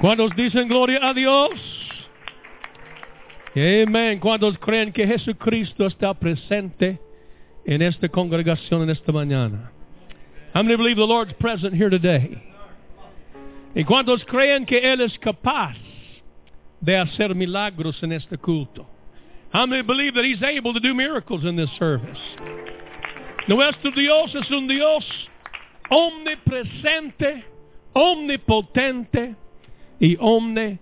¿Cuántos dicen gloria a Dios? Amén. ¿Cuántos creen que Jesucristo está presente en esta congregación en esta mañana? How many believe the Lord's present here today? ¿Y cuántos creen que Él es capaz de hacer milagros en este culto? How many believe that He's able to do miracles in this service? Nuestro Dios es un Dios omnipresente, omnipotente y omnisciente.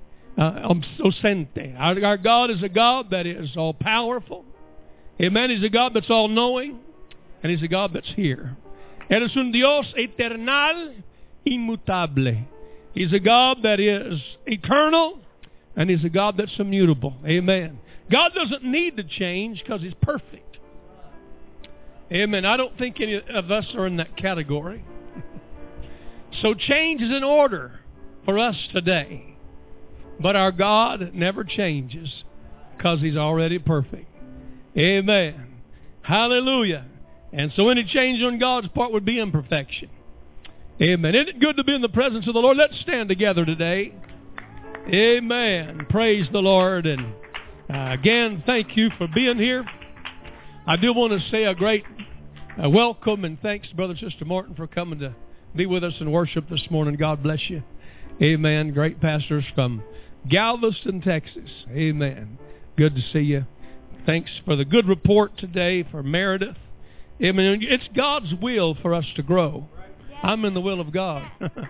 Our God is a God that is all-powerful. Amen. He's a God that's all-knowing. And He's a God that's here. Él es un Dios eternal, inmutable. He's a God that is eternal. And He's a God that's immutable. Amen. God doesn't need to change because He's perfect. Amen. I don't think any of us are in that category. So change is in order for us today. But our God never changes because He's already perfect. Amen. Hallelujah. And so any change on God's part would be imperfection. Amen. Isn't it good to be in the presence of the Lord? Let's stand together today. Amen. Praise the Lord. And again, thank you for being here. I do want to say a great welcome and thanks, Brother and Sister Martin, for coming to be with us in worship this morning. God bless you. Amen. Great pastors from Galveston, Texas. Amen. Good to see you. Thanks for the good report today for Meredith. Amen. It's God's will for us to grow. I'm in the will of God.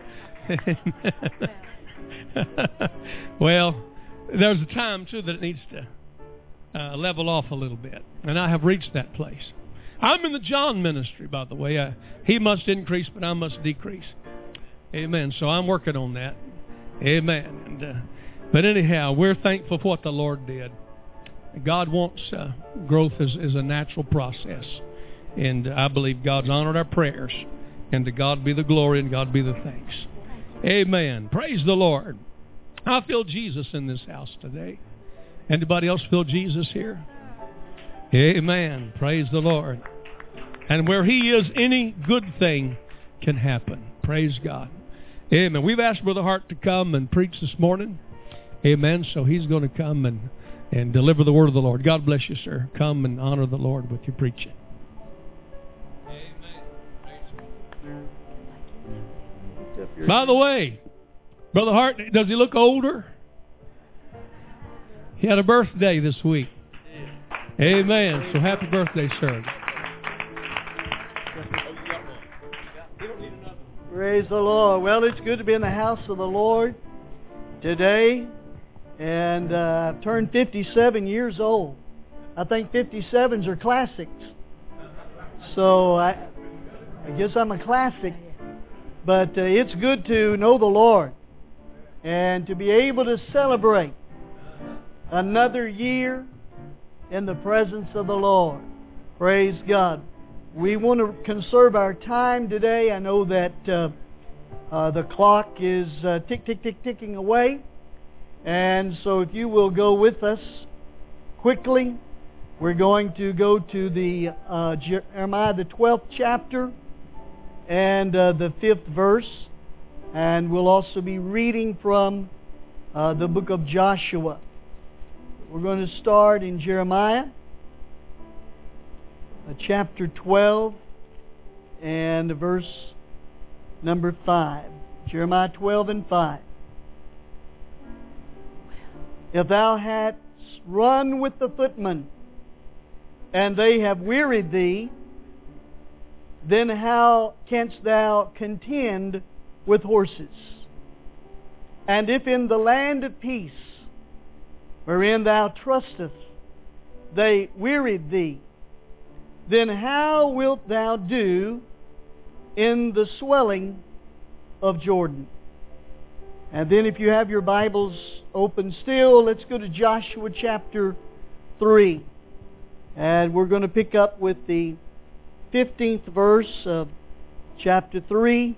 Well, there's a time, too, that it needs to level off a little bit. And I have reached that place. I'm in the John ministry, by the way. He must increase, but I must decrease. Amen. So I'm working on that. Amen. And, but anyhow, we're thankful for what the Lord did. God wants growth is a natural process. And I believe God's honored our prayers. And to God be the glory and God be the thanks. Amen. Praise the Lord. I feel Jesus in this house today. Anybody else feel Jesus here? Amen. Praise the Lord. And where He is, any good thing can happen. Praise God. Amen. We've asked Brother Hart to come and preach this morning. Amen. So he's going to come and deliver the word of the Lord. God bless you, sir. Come and honor the Lord with your preaching. Amen. By the way, Brother Hart, does he look older? He had a birthday this week. Amen. So happy birthday, sir. Praise the Lord. Well, it's good to be in the house of the Lord today. And I've turned 57 years old. I think 57s are classics. So I guess I'm a classic. But it's good to know the Lord and to be able to celebrate another year in the presence of the Lord. Praise God. We want to conserve our time today. I know that the clock is ticking away. And so if you will go with us quickly, we're going to go to the Jeremiah, the 12th chapter, and the 5th verse. And we'll also be reading from the book of Joshua. We're going to start in Jeremiah, chapter 12, and verse number 5. Jeremiah 12 and 5. If thou hadst run with the footmen, and they have wearied thee, then how canst thou contend with horses? And if in the land of peace, wherein thou trustest, they wearied thee, then how wilt thou do in the swelling of Jordan? And then if you have your Bibles open still, let's go to Joshua chapter 3. And we're going to pick up with the 15th verse of chapter 3.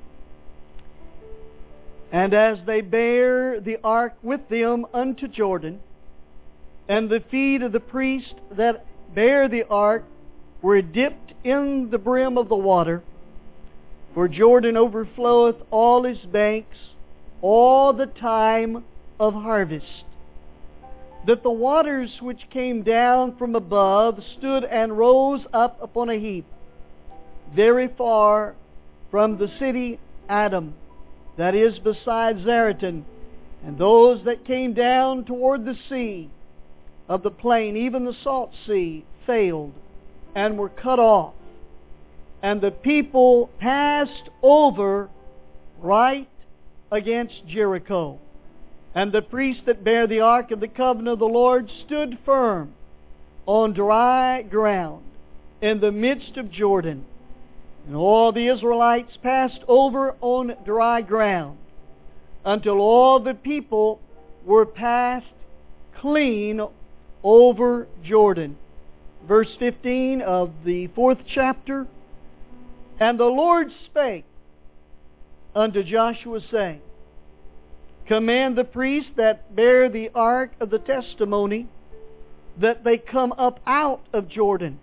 And as they bare the ark with them unto Jordan, and the feet of the priest that bare the ark were dipped in the brim of the water, for Jordan overfloweth all his banks all the time of harvest, that the waters which came down from above stood and rose up upon a heap, very far from the city Adam, that is beside Zaretan, and those that came down toward the sea of the plain, even the salt sea, failed and were cut off. And the people passed over right against Jericho. And the priest that bare the ark of the covenant of the Lord stood firm on dry ground in the midst of Jordan. And all the Israelites passed over on dry ground until all the people were passed clean over Jordan. Verse 15 of the 4th chapter. And the Lord spake unto Joshua, saying, Command the priests that bear the ark of the testimony, that they come up out of Jordan.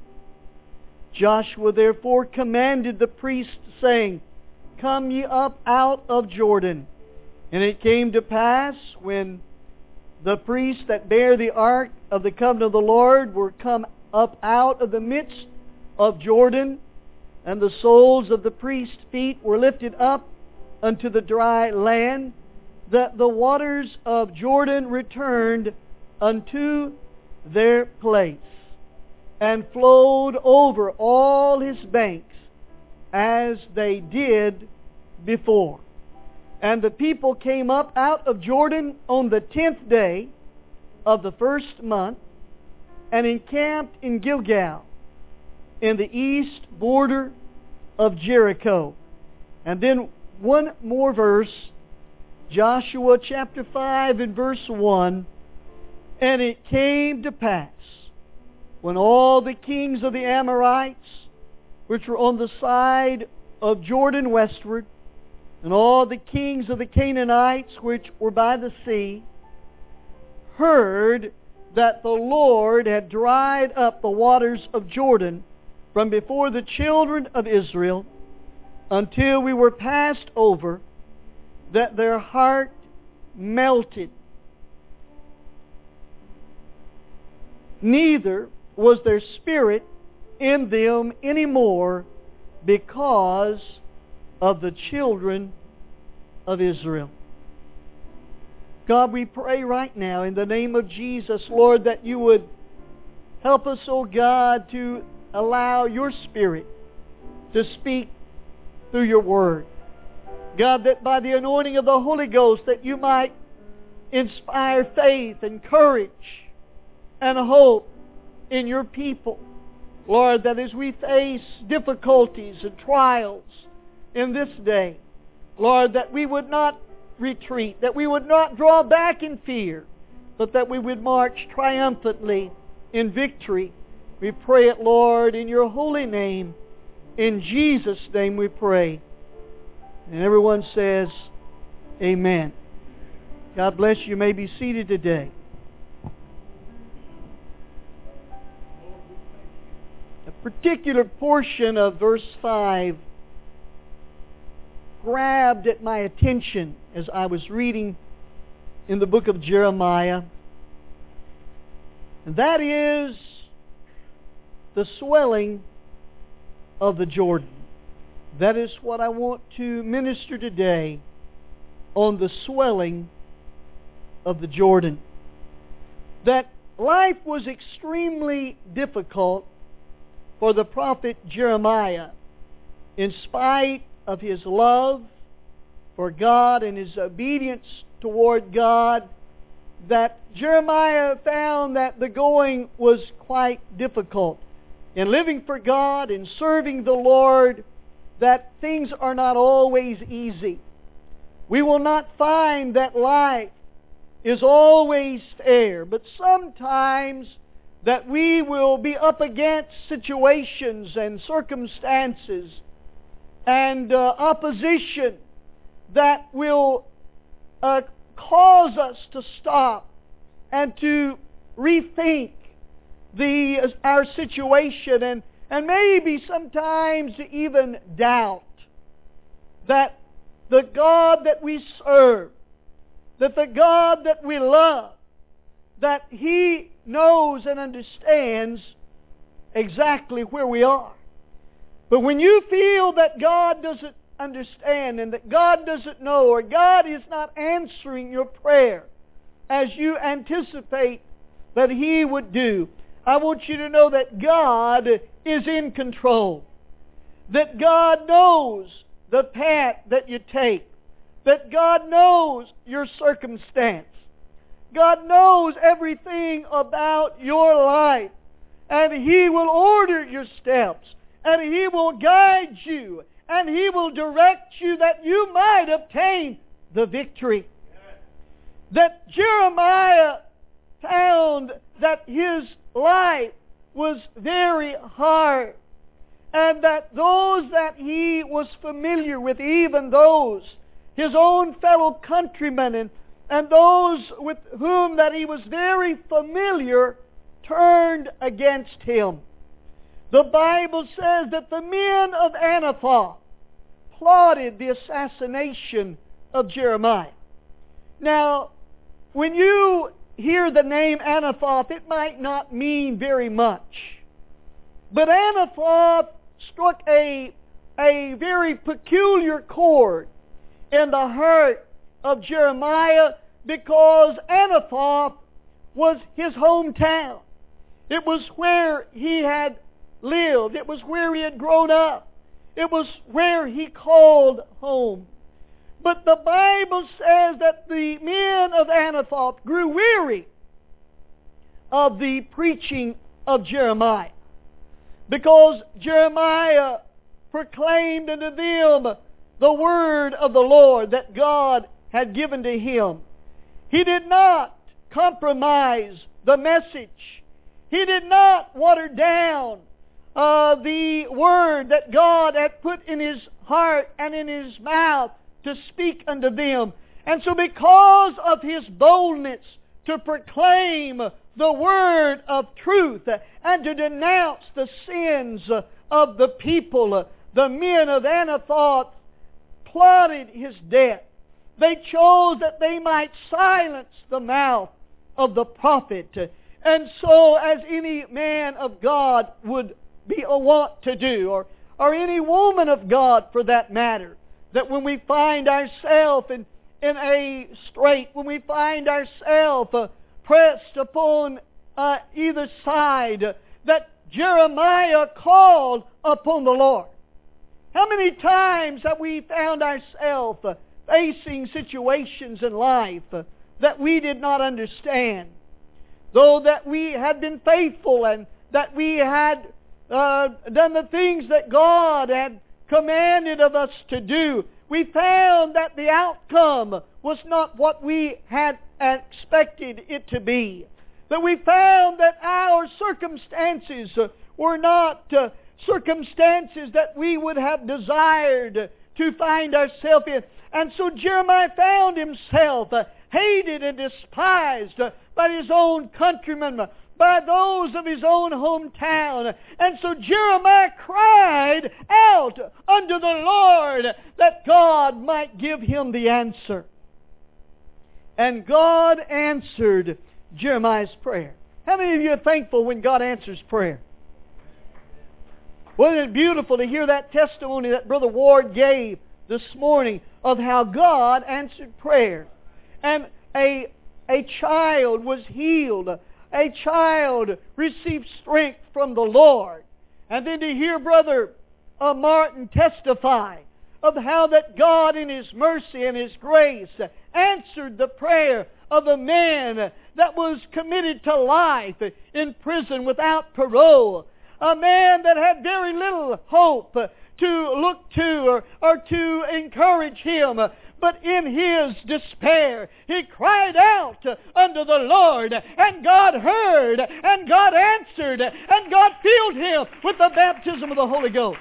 Joshua therefore commanded the priests, saying, Come ye up out of Jordan. And it came to pass, when the priests that bear the ark of the covenant of the Lord were come up out of the midst of Jordan, and the soles of the priests' feet were lifted up unto the dry land, that the waters of Jordan returned unto their place, and flowed over all his banks, as they did before. And the people came up out of Jordan on the 10th day of the first month, and encamped in Gilgal, in the east border of Jericho. And then one more verse, Joshua chapter 5 and verse 1. And it came to pass, when all the kings of the Amorites, which were on the side of Jordan westward, and all the kings of the Canaanites, which were by the sea, heard that the Lord had dried up the waters of Jordan from before the children of Israel, until we were passed over, that their heart melted. Neither was there spirit in them any more, because of the children of Israel. God, we pray right now in the name of Jesus, Lord, that you would help us, oh God, to allow your Spirit to speak through your Word. God, that by the anointing of the Holy Ghost, that you might inspire faith and courage and hope in your people. Lord, that as we face difficulties and trials in this day, Lord, that we would not retreat, that we would not draw back in fear, but that we would march triumphantly in victory. We pray it, Lord, in your holy name. In Jesus' name we pray. And everyone says, Amen. God bless you. You may be seated today. A particular portion of verse 5 grabbed at my attention as I was reading in the book of Jeremiah. And that is the swelling of the Jordan. That is what I want to minister today, on the swelling of the Jordan. That life was extremely difficult for the prophet Jeremiah, in spite of his love for God and his obedience toward God, that Jeremiah found that the going was quite difficult. In living for God and serving the Lord, that things are not always easy. We will not find that life is always fair, but sometimes that we will be up against situations and circumstances and opposition that will cause us to stop and to rethink our situation, and maybe sometimes to even doubt that the God that we serve that the God that we love, that He knows and understands exactly where we are. But when you feel that God doesn't understand and that God doesn't know, or God is not answering your prayer as you anticipate that He would do, I want you to know that God is in control. That God knows the path that you take. That God knows your circumstance. God knows everything about your life. And He will order your steps. And He will guide you. And He will direct you that you might obtain the victory. That Jeremiah found that his life was very hard. And that those that he was familiar with, even those, his own fellow countrymen and those with whom that he was very familiar, turned against him. The Bible says that the men of Anathoth plotted the assassination of Jeremiah. Now, when you hear the name Anathoth, it might not mean very much. But Anathoth struck a very peculiar chord in the heart of Jeremiah, because Anathoth was his hometown. It was where he had lived. It was where he had grown up. It was where he called home. But the Bible says that the men of Anathoth grew weary of the preaching of Jeremiah, because Jeremiah proclaimed unto them the word of the Lord that God had given to him. He did not compromise the message. He did not water down the word that God had put in his heart and in his mouth to speak unto them. And so because of his boldness to proclaim the word of truth and to denounce the sins of the people, the men of Anathoth plotted his death. They chose that they might silence the mouth of the prophet. And so, as any man of God would be wont to do, or any woman of God for that matter, that when we find ourselves in a strait, when we find ourselves pressed upon either side, that Jeremiah called upon the Lord. How many times have we found ourselves facing situations in life that we did not understand? Though that we had been faithful and that we had done the things that God had commanded of us to do, we found that the outcome was not what we had expected it to be. That we found that our circumstances were not circumstances that we would have desired to find ourselves in. And so Jeremiah found himself hated and despised by his own countrymen, by those of his own hometown. And so Jeremiah cried out unto the Lord that God might give him the answer. And God answered Jeremiah's prayer. How many of you are thankful when God answers prayer? Wasn't it beautiful to hear that testimony that Brother Ward gave this morning of how God answered prayer? And a child was healed. A child received strength from the Lord. And then to hear Brother Martin testify of how that God in His mercy and His grace answered the prayer of a man that was committed to life in prison without parole. A man that had very little hope to look to or to encourage him. But in his despair, he cried out unto the Lord, and God heard, and God answered, and God filled him with the baptism of the Holy Ghost.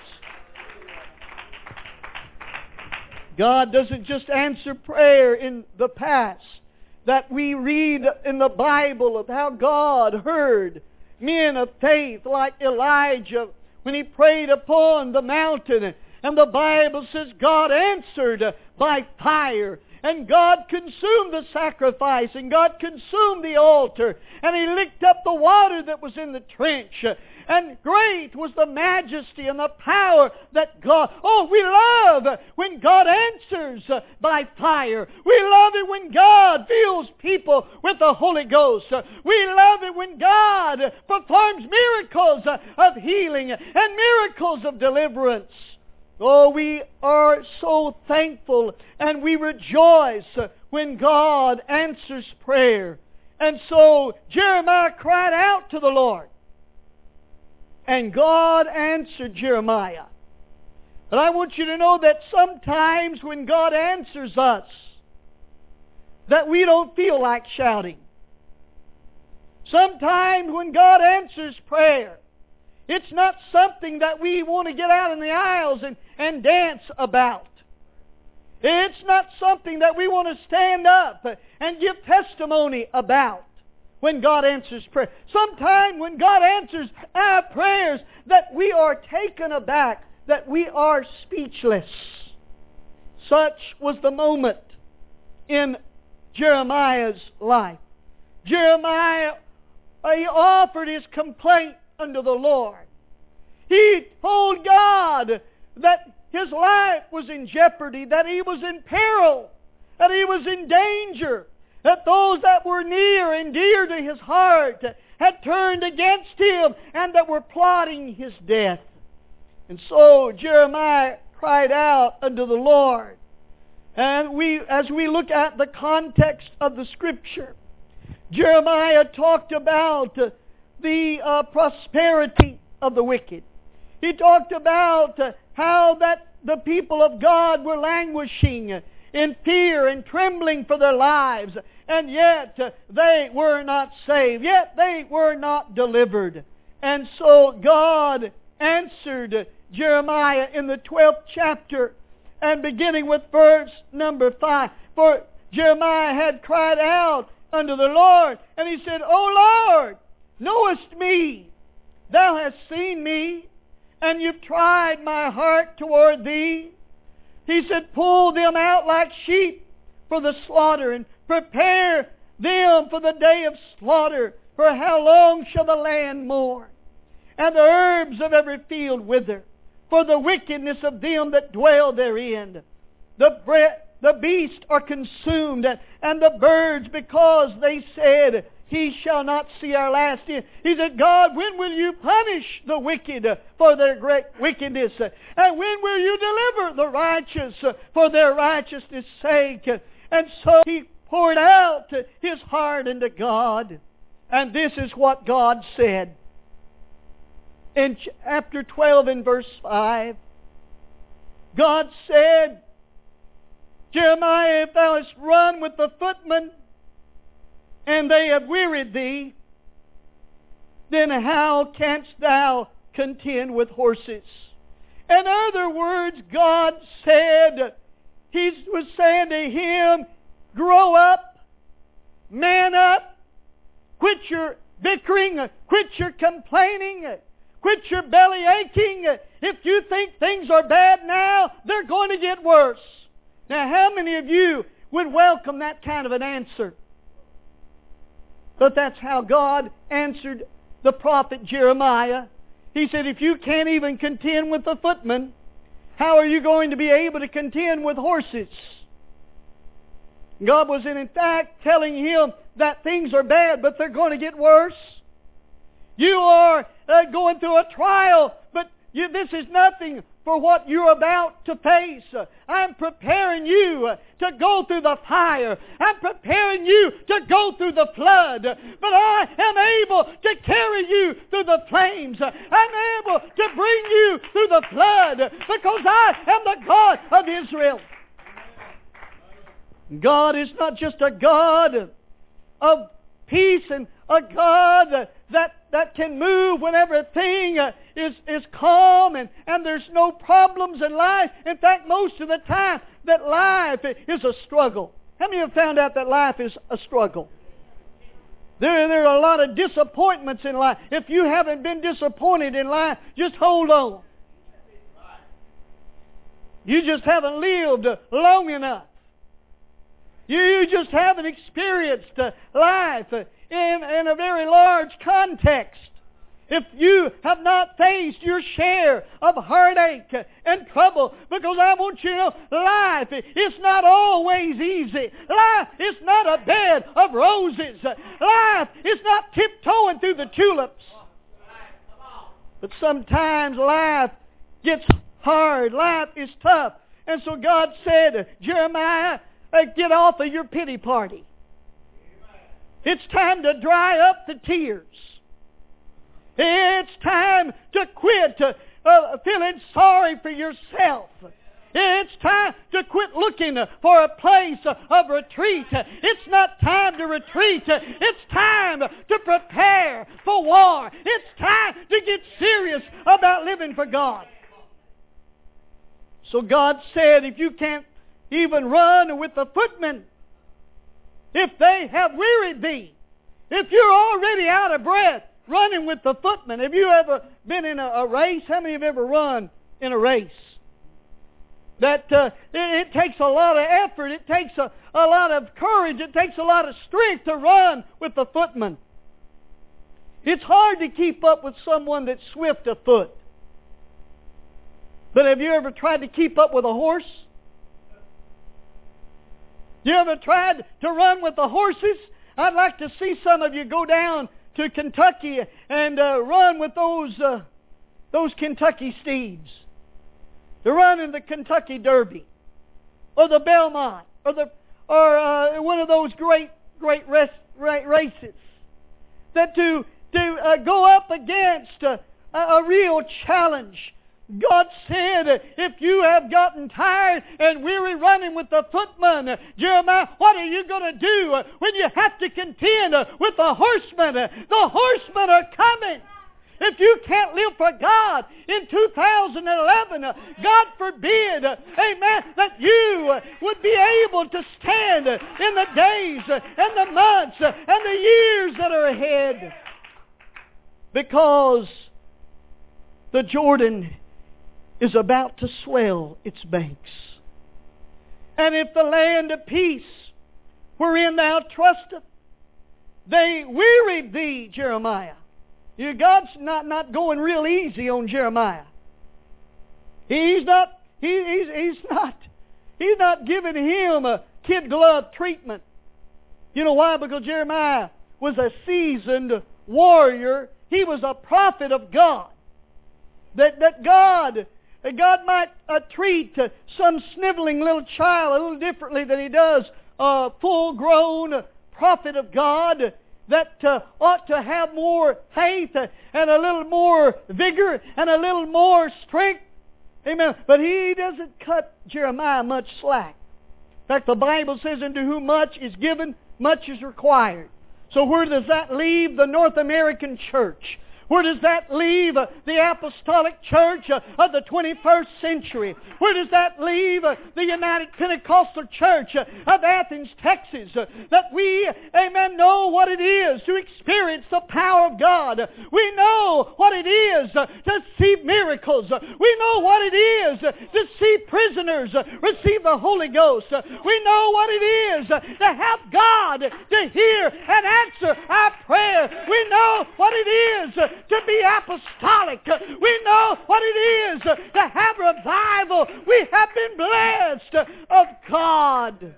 God doesn't just answer prayer in the past. That we read in the Bible of how God heard men of faith like Elijah when he prayed upon the mountain. And the Bible says God answered by fire. And God consumed the sacrifice, and God consumed the altar, and He licked up the water that was in the trench. And great was the majesty and the power that God... Oh, we love when God answers by fire. We love it when God fills people with the Holy Ghost. We love it when God performs miracles of healing and miracles of deliverance. Oh, we are so thankful and we rejoice when God answers prayer. And so Jeremiah cried out to the Lord. And God answered Jeremiah. But I want you to know that sometimes when God answers us, that we don't feel like shouting. Sometimes when God answers prayer, it's not something that we want to get out in the aisles and dance about. It's not something that we want to stand up and give testimony about when God answers prayer. Sometimes when God answers our prayers, that we are taken aback, that we are speechless. Such was the moment in Jeremiah's life. Jeremiah, he offered his complaint unto the Lord. He told God that his life was in jeopardy, that he was in peril, that he was in danger, that those that were near and dear to his heart had turned against him and that were plotting his death. And so Jeremiah cried out unto the Lord. And as we look at the context of the Scripture, Jeremiah talked about the prosperity of the wicked. He talked about how that the people of God were languishing in fear and trembling for their lives, and yet they were not saved, yet they were not delivered. And so God answered Jeremiah in the 12th chapter, and beginning with verse number 5. For Jeremiah had cried out unto the Lord, and he said, O Lord, knowest me? Thou hast seen me, and you've tried my heart toward thee. He said, pull them out like sheep for the slaughter, and prepare them for the day of slaughter. For how long shall the land mourn, and the herbs of every field wither, for the wickedness of them that dwell therein? The beasts are consumed, and the birds, because they said, He shall not see our last end. He said, God, when will you punish the wicked for their great wickedness? And when will you deliver the righteous for their righteousness' sake? And so he poured out his heart unto God. And this is what God said. In chapter 12 and verse 5, God said, Jeremiah, if thou hast run with the footmen, and they have wearied thee, then how canst thou contend with horses? In other words, God said, He was saying to him, grow up, man up, quit your bickering, quit your complaining, quit your belly aching. If you think things are bad now, they're going to get worse. Now, how many of you would welcome that kind of an answer? But that's how God answered the prophet Jeremiah. He said, if you can't even contend with the footmen, how are you going to be able to contend with horses? God was in fact telling him that things are bad, but they're going to get worse. You are going through a trial, but this is nothing for what you're about to face. I'm preparing you to go through the fire. I'm preparing you to go through the flood. But I am able to carry you through the flames. I'm able to bring you through the flood because I am the God of Israel. God is not just a God of peace and a God that can move when everything is calm and there's no problems in life. In fact, most of the time that life is a struggle. How many have found out that life is a struggle? There are a lot of disappointments in life. If you haven't been disappointed in life, just hold on. You just haven't lived long enough. You just haven't experienced life in a very large context. If you have not faced your share of heartache and trouble, because I want you to know, life is not always easy. Life is not a bed of roses. Life is not tiptoeing through the tulips. But sometimes life gets hard. Life is tough. And so God said, Jeremiah, get off of your pity party. It's time to dry up the tears. It's time to quit feeling sorry for yourself. It's time to quit looking for a place of retreat. It's not time to retreat. It's time to prepare for war. It's time to get serious about living for God. So God said, if you can't even run with the footmen, if they have wearied thee, if you're already out of breath, running with the footmen. Have you ever been in a race? How many have ever run in a race? That it takes a lot of effort. It takes a lot of courage. It takes a lot of strength to run with the footmen. It's hard to keep up with someone that's swift of foot. But have you ever tried to keep up with a horse? You ever tried to run with the horses? I'd like to see some of you go down to Kentucky and run with those Kentucky steeds. To run in the Kentucky Derby, or the Belmont, or one of those great races. That to go up against a real challenge. God said, if you have gotten tired and weary running with the footmen, Jeremiah, what are you going to do when you have to contend with the horsemen? The horsemen are coming. If you can't live for God in 2011, God forbid, amen, that you would be able to stand in the days and the months and the years that are ahead. Because the Jordan is about to swell its banks. And if the land of peace wherein thou trustest, they wearied thee, Jeremiah. God's not going real easy on Jeremiah. He's not giving him a kid glove treatment. You know why? Because Jeremiah was a seasoned warrior. He was a prophet of God. That God might treat some sniveling little child a little differently than He does a full-grown prophet of God that ought to have more faith and a little more vigor and a little more strength. Amen. But He doesn't cut Jeremiah much slack. In fact, the Bible says, unto whom much is given, much is required. So where does that leave the North American church? Where does that leave the apostolic church of the 21st century? Where does that leave the United Pentecostal Church of Athens, Texas? That we, amen, know what it is to experience the power of God. We know what it is to see miracles. We know what it is to see prisoners receive the Holy Ghost. We know what it is to have God to hear and answer our prayer. We know what it is to be apostolic. We know what it is to have revival. We have been blessed of God.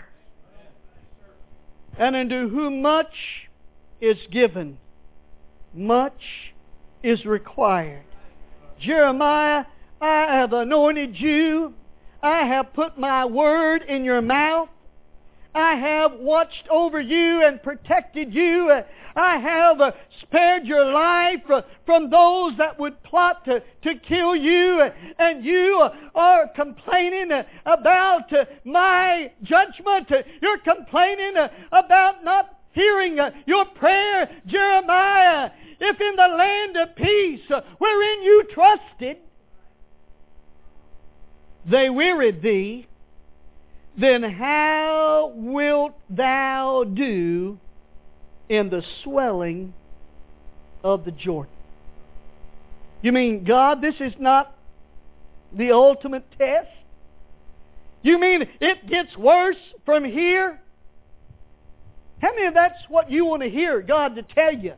And unto whom much is given, much is required. Jeremiah, I have anointed you. I have put my word in your mouth. I have watched over you and protected you. I have spared your life from those that would plot to kill you. And you are complaining about my judgment. You're complaining about not hearing your prayer. Jeremiah, if in the land of peace wherein you trusted, they wearied thee, then how wilt thou do in the swelling of the Jordan? You mean, God, this is not the ultimate test? You mean it gets worse from here How many of that's what you want to hear God to tell you?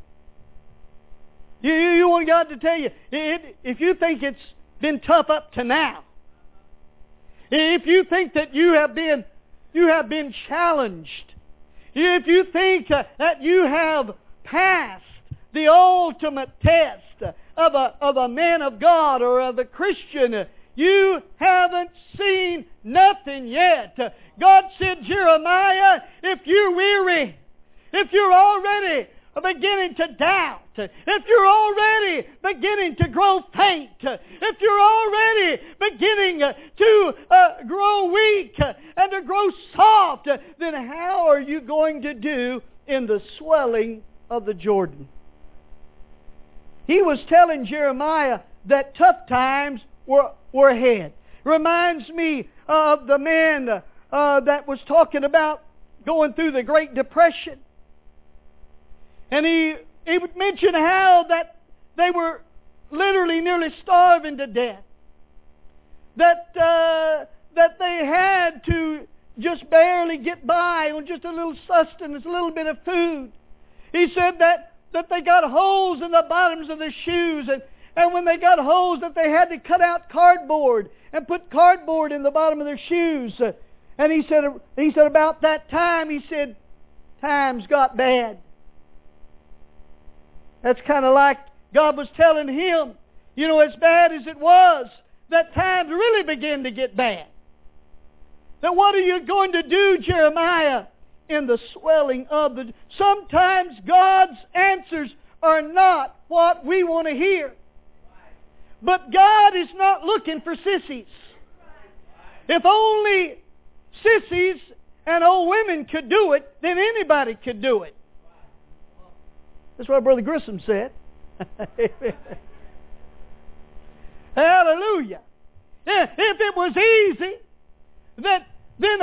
You want God to tell you, if you think it's been tough up to now, if you think that you have been challenged, if you think that you have passed the ultimate test of a man of God or of a Christian, you haven't seen nothing yet. God said, Jeremiah, if you're weary, if you're already beginning to doubt, if you're already beginning to grow faint, if you're already beginning to grow weak and to grow soft, then how are you going to do in the swelling of the Jordan? He was telling Jeremiah that tough times were ahead. Reminds me of the man that was talking about going through the Great Depression. And he would mention how that they were literally nearly starving to death. That they had to just barely get by on just a little sustenance, a little bit of food. He said that they got holes in the bottoms of their shoes, and when they got holes that they had to cut out cardboard and put cardboard in the bottom of their shoes. And he said about that time, he said, times got bad. That's kind of like God was telling him, as bad as it was, that times really began to get bad. Then what are you going to do, Jeremiah, in the swelling of the... Sometimes God's answers are not what we want to hear. But God is not looking for sissies. If only sissies and old women could do it, then anybody could do it. That's what Brother Grissom said. Hallelujah. If it was easy, then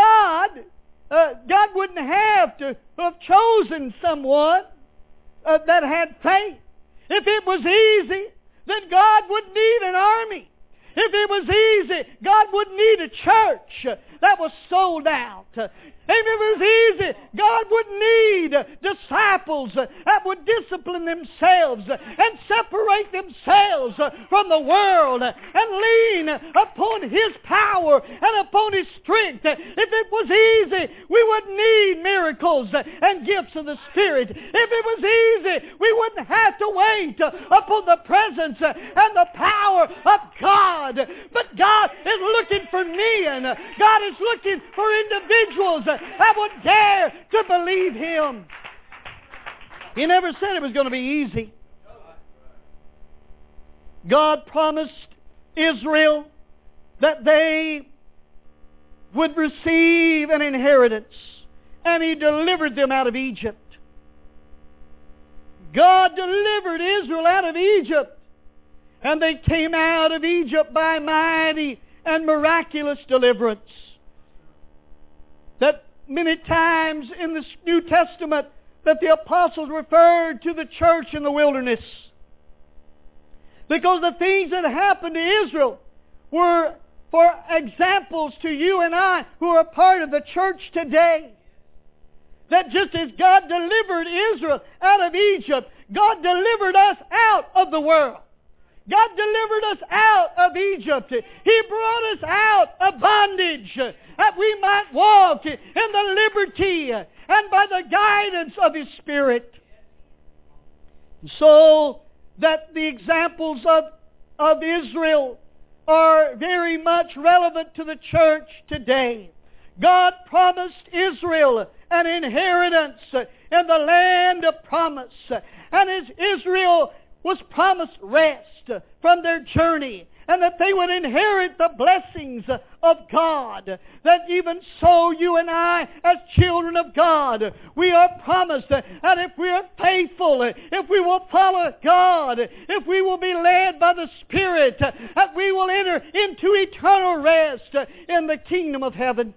God wouldn't have to have chosen someone that had faith. If it was easy, then God wouldn't need an army. If it was easy, God wouldn't need a church that was sold out. If it was easy, God wouldn't need disciples that would discipline themselves and separate themselves from the world and lean upon His power and upon His strength. If it was easy, we wouldn't need miracles and gifts of the Spirit. If it was easy, we wouldn't have to wait upon the presence and the power of God. But God is looking for men. God is looking for individuals that would dare to believe Him. He never said it was going to be easy. God promised Israel that they would receive an inheritance, and He delivered them out of Egypt. God delivered Israel out of Egypt, and they came out of Egypt by mighty and miraculous deliverance. That many times in the New Testament that the apostles referred to the church in the wilderness. Because the things that happened to Israel were for examples to you and I who are part of the church today. That just as God delivered Israel out of Egypt, God delivered us out of the world. God delivered us out of Egypt. He brought us out of bondage that we might walk in the liberty and by the guidance of His Spirit. So that the examples of Israel are very much relevant to the church today. God promised Israel an inheritance in the land of promise. And as Israel was promised rest from their journey, and that they would inherit the blessings of God. That even so, you and I, as children of God, we are promised that if we are faithful, if we will follow God, if we will be led by the Spirit, that we will enter into eternal rest in the kingdom of heaven.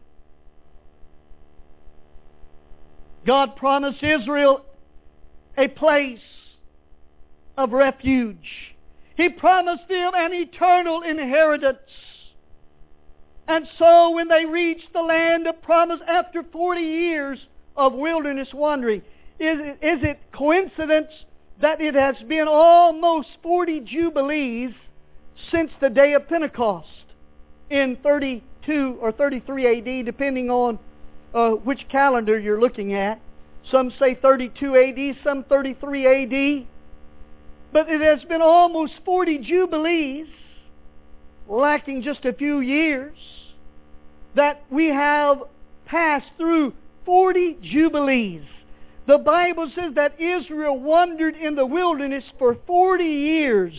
God promised Israel a place of refuge. He promised them an eternal inheritance. And so when they reached the land of promise after 40 years of wilderness wandering. Is it coincidence that it has been almost 40 Jubilees since the day of Pentecost in 32 or 33 AD, depending on which calendar you're looking at. Some say 32 AD, some 33 AD. But it has been almost 40 Jubilees, lacking just a few years, that we have passed through 40 Jubilees. The Bible says that Israel wandered in the wilderness for 40 years.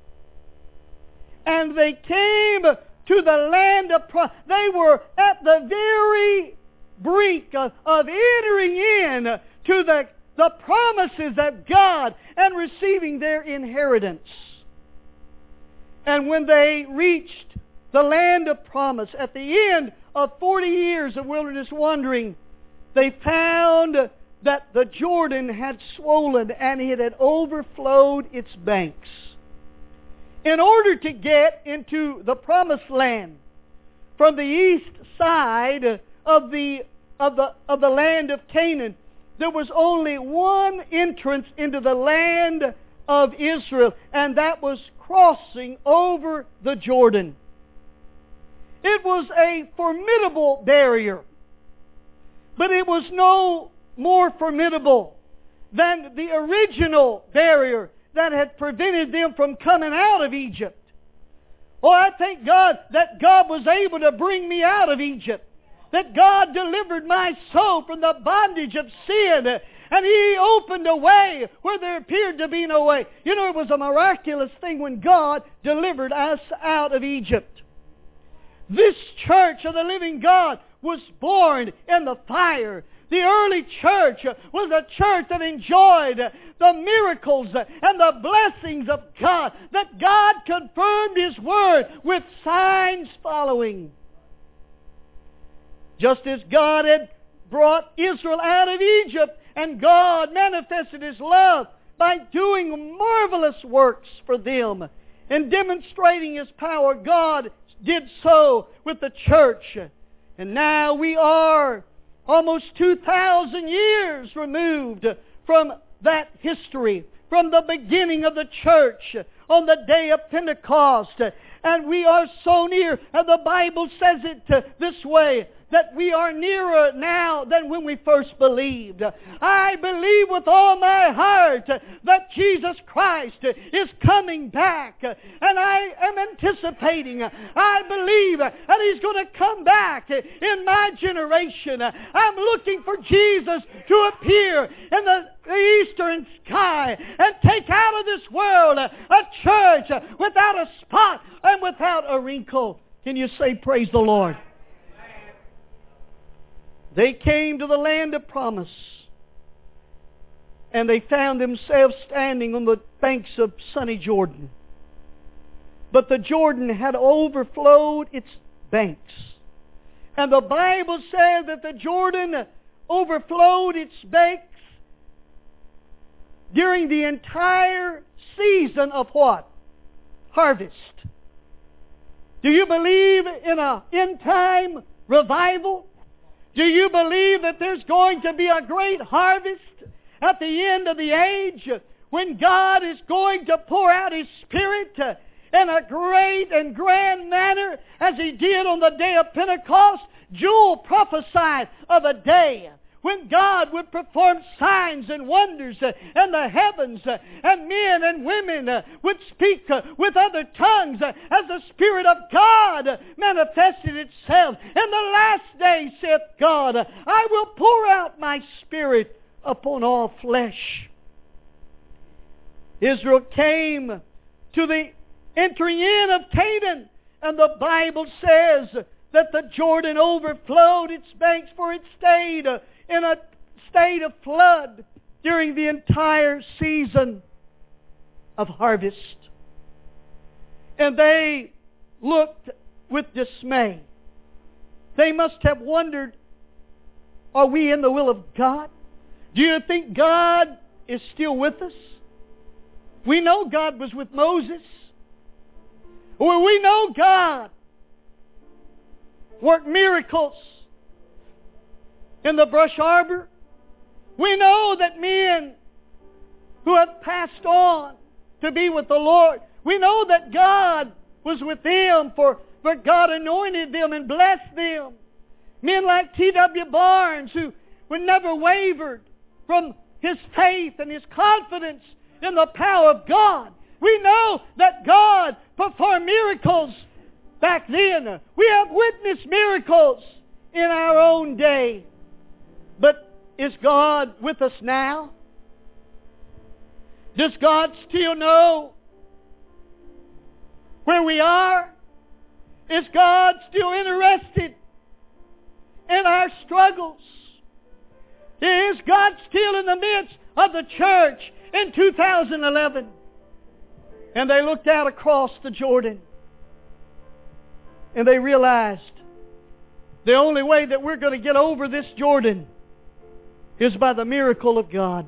And they came to the land of promise. They were at the very brink of entering in to the promises of God and receiving their inheritance. And when they reached the land of promise, at the end of 40 years of wilderness wandering, they found that the Jordan had swollen and it had overflowed its banks. In order to get into the promised land from the east side of the land of Canaan, there was only one entrance into the land of Israel, and that was crossing over the Jordan. It was a formidable barrier, but it was no more formidable than the original barrier that had prevented them from coming out of Egypt. Oh, I thank God that God was able to bring me out of Egypt, that God delivered my soul from the bondage of sin, and He opened a way where there appeared to be no way. You know, it was a miraculous thing when God delivered us out of Egypt. This church of the living God was born in the fire. The early church was a church that enjoyed the miracles and the blessings of God, that God confirmed His Word with signs following. Just as God had brought Israel out of Egypt, and God manifested His love by doing marvelous works for them and demonstrating His power, God did so with the church. And now we are almost 2,000 years removed from that history, from the beginning of the church on the day of Pentecost. And we are so near, and the Bible says it this way, that we are nearer now than when we first believed. I believe with all my heart that Jesus Christ is coming back, and I am anticipating. I believe that He's going to come back in my generation. I'm looking for Jesus to appear in the eastern sky and take out of this world a church without a spot and without a wrinkle. Can you say praise the Lord? They came to the land of promise, and they found themselves standing on the banks of sunny Jordan. But the Jordan had overflowed its banks. And the Bible says that the Jordan overflowed its banks during the entire season of what? Harvest. Do you believe in an end-time revival? Do you believe that there's going to be a great harvest at the end of the age when God is going to pour out His Spirit in a great and grand manner as He did on the day of Pentecost? Joel prophesied of a day when God would perform signs and wonders in the heavens, and men and women would speak with other tongues as the Spirit of God manifested itself. In the last day, saith God, I will pour out my Spirit upon all flesh. Israel came to the entering in of Canaan, and the Bible says that the Jordan overflowed its banks, for it stayed in a state of flood during the entire season of harvest. And they looked with dismay. They must have wondered, are we in the will of God? Do you think God is still with us? We know God was with Moses. Well, we know God worked miracles in the Brush Arbor. We know that men who have passed on to be with the Lord, we know that God was with them, for God anointed them and blessed them. Men like T.W. Barnes, who never wavered from his faith and his confidence in the power of God. We know that God performed miracles back then. We have witnessed miracles in our own day. But is God with us now? Does God still know where we are? Is God still interested in our struggles? Is God still in the midst of the church in 2011? And they looked out across the Jordan and they realized the only way that we're going to get over this Jordan is by the miracle of God.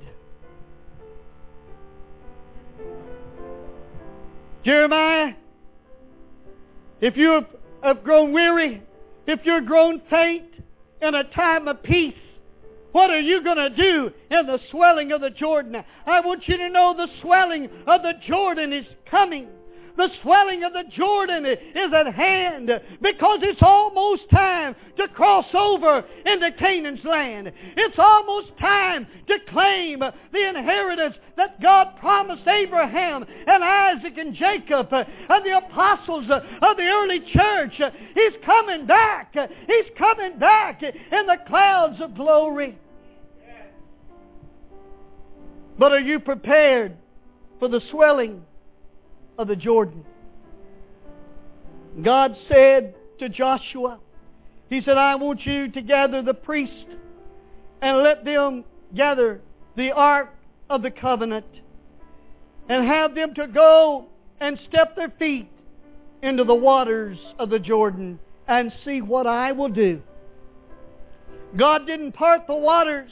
Jeremiah, if you have grown weary, if you're grown faint in a time of peace, what are you going to do in the swelling of the Jordan? I want you to know the swelling of the Jordan is coming. The swelling of the Jordan is at hand, because it's almost time to cross over into Canaan's land. It's almost time to claim the inheritance that God promised Abraham and Isaac and Jacob and the apostles of the early church. He's coming back. He's coming back in the clouds of glory. But are you prepared for the swelling of the Jordan? God said to Joshua, He said, I want you to gather the priests and let them gather the ark of the covenant and have them to go and step their feet into the waters of the Jordan and see what I will do. God didn't part the waters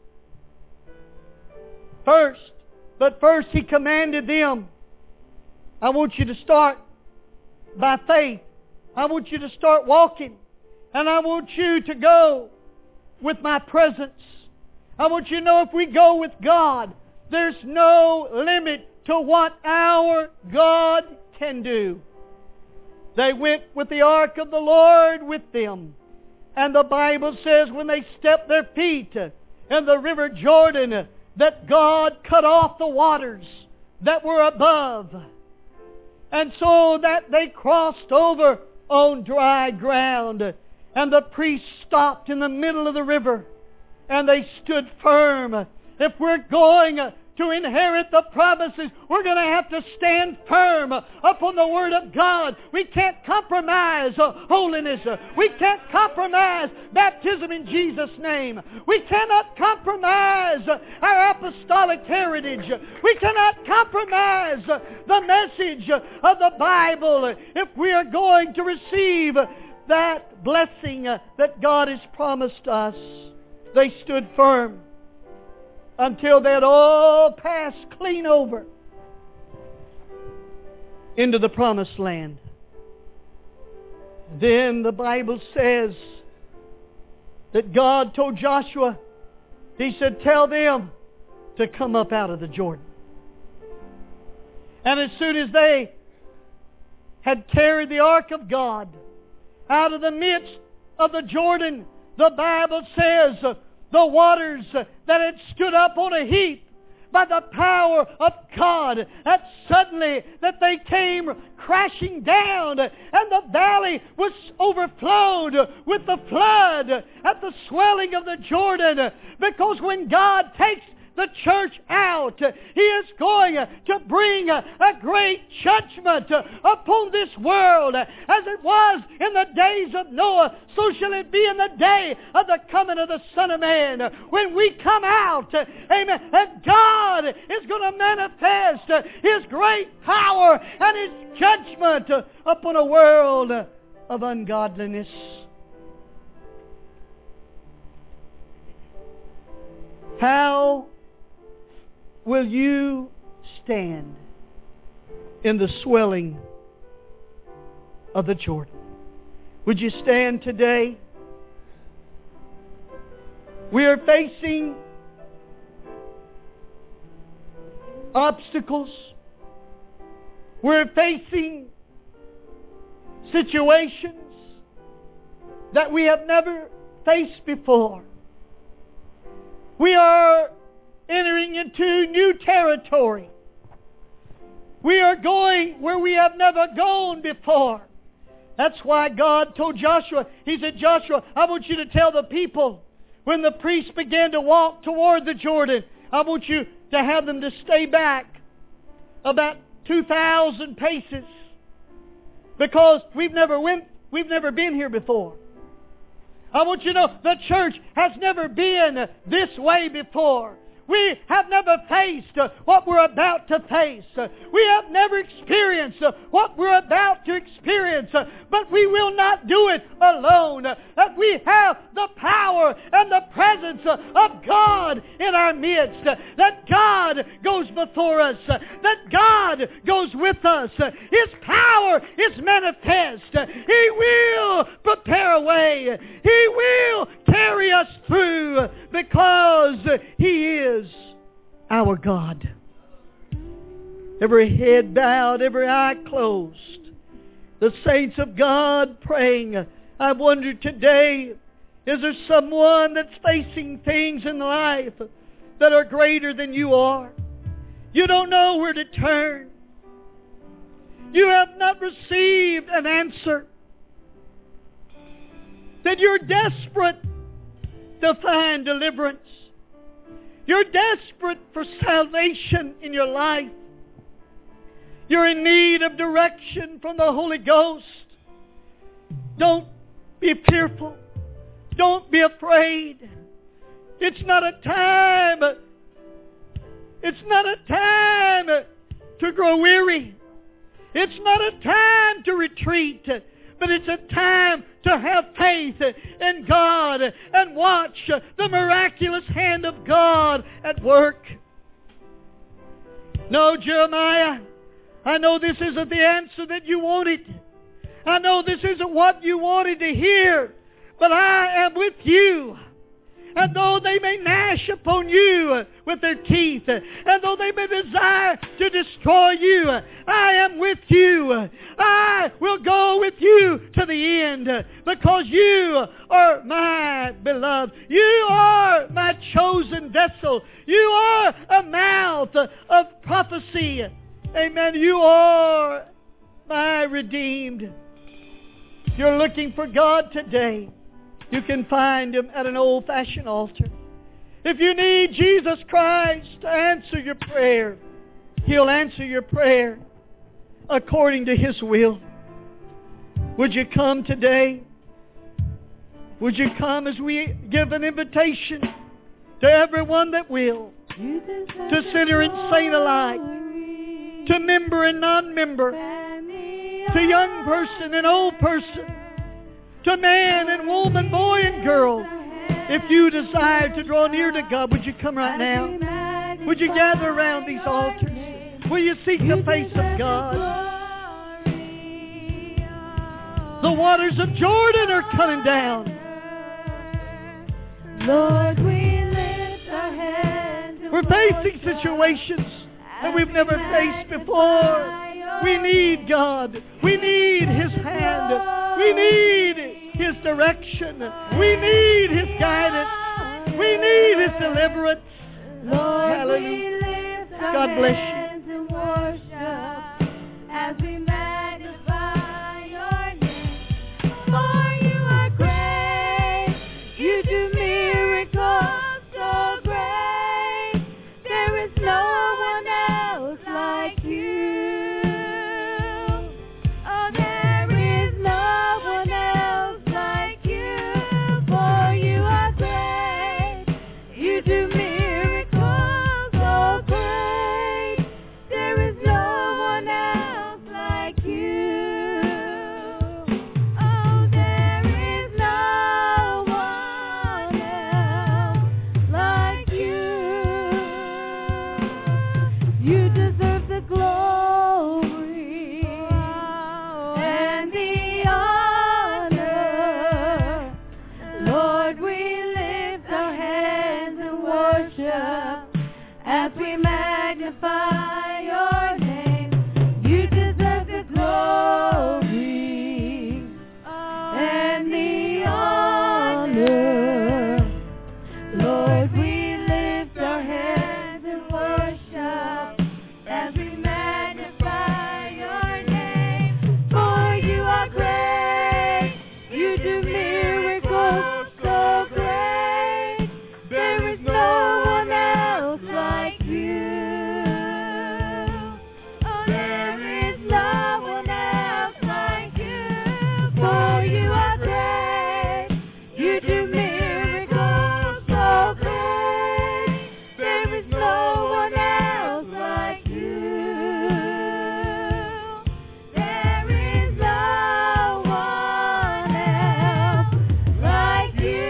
first, but first He commanded them, I want you to start by faith. I want you to start walking. And I want you to go with my presence. I want you to know if we go with God, there's no limit to what our God can do. They went with the ark of the Lord with them. And the Bible says when they stepped their feet in the river Jordan, that God cut off the waters that were above. And so that they crossed over on dry ground. And the priests stopped in the middle of the river. And they stood firm. If we're going to inherit the promises, we're going to have to stand firm upon the Word of God. We can't compromise holiness. We can't compromise baptism in Jesus' name. We cannot compromise our apostolic heritage. We cannot compromise the message of the Bible if we are going to receive that blessing that God has promised us. They stood firm until they had all passed clean over into the promised land. Then the Bible says that God told Joshua, He said, tell them to come up out of the Jordan. And as soon as they had carried the ark of God out of the midst of the Jordan, the Bible says the waters that had stood up on a heap by the power of God, that suddenly that they came crashing down, and the valley was overflowed with the flood at the swelling of the Jordan. Because when God takes the church out, He is going to bring a great judgment upon this world. As it was in the days of Noah, so shall it be in the day of the coming of the Son of Man. When we come out, amen, that God is going to manifest His great power and His judgment upon a world of ungodliness. How will you stand in the swelling of the Jordan? Would you stand today? We are facing obstacles. We're facing situations that we have never faced before. We are entering into new territory. We are going where we have never gone before. That's why God told Joshua, He said, Joshua, I want you to tell the people, when the priests began to walk toward the Jordan, I want you to have them to stay back about 2,000 paces. Because we've never been here before. I want you to know the church has never been this way before. We have never faced what we're about to face. We have never experienced what we're about to experience. But we will not do it alone. That we have the power and the presence of God in our midst. That God goes before us. That God goes with us. His power is manifest. He will prepare a way. He will carry us through because He is our God. Every head bowed, every eye closed. The saints of God praying. I wonder today, is there someone that's facing things in life that are greater than you are? You don't know where to turn. You have not received an answer. That you're desperate to find deliverance. You're desperate for salvation in your life. You're in need of direction from the Holy Ghost. Don't be fearful. Don't be afraid. It's not a time to grow weary. It's not a time to retreat. But it's a time to have faith in God and watch the miraculous hand of God at work. No, Jeremiah, I know this isn't the answer that you wanted. I know this isn't what you wanted to hear. But I am with you. And though they may gnash upon you with their teeth, and though they may desire to destroy you, I am with you. I will go with you to the end, because you are my beloved. You are my chosen vessel. You are a mouth of prophecy. Amen. You are my redeemed. If you're looking for God today, you can find Him at an old-fashioned altar. If you need Jesus Christ to answer your prayer, He'll answer your prayer according to His will. Would you come today? Would you come as we give an invitation to everyone that will, to sinner and saint alike, to member and non-member, to young person and old person, to man and woman, boy and girl. If you desire to draw near to God, would you come right now? Would you gather around these altars? Will you seek the face of God? The waters of Jordan are coming down. Lord, we lift our hands. We're facing situations that we've never faced before. We need God. We need His hand. We need His direction. We need His guidance. We need His deliverance. Lord, hallelujah. God bless you. And worship as we magnify your name. For you are great. You do miracles so great. There is no one else like you. Oh, there is no one else like you. For you are great. You do miracles so great. There is no one else like you. Oh, there is no one else like you. You deserve the glory and the honor. Lord, we lift our hands and worship as we magnify your name. You deserve the glory and the honor. Lord, we lift our hands in worship as we magnify your name. For you are great, you do miracles so great. There is no one else like you. Oh, there is no one else like you. For you are great, you do miracles so great. There is no one else like you. There is no one else like you.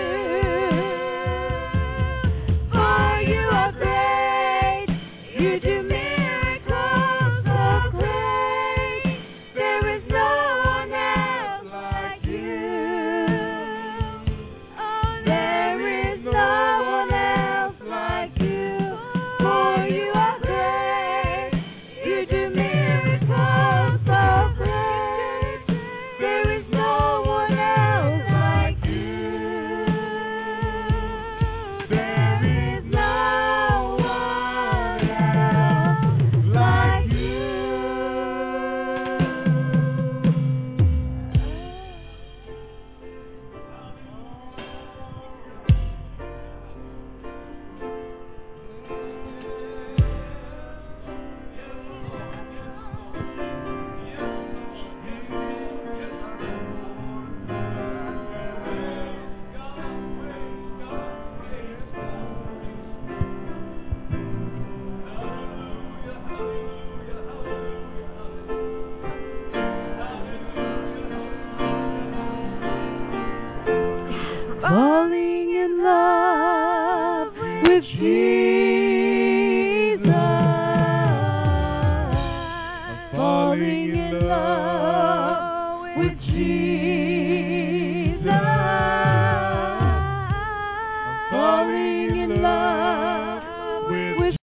For you are great, you do miracles so great. There is no one else like you. Oh, there is no one else like you. For you are great, you do miracles so great. There is no one else like you. There is no one else like you. Falling in love with Jesus. Falling in love with Jesus. Falling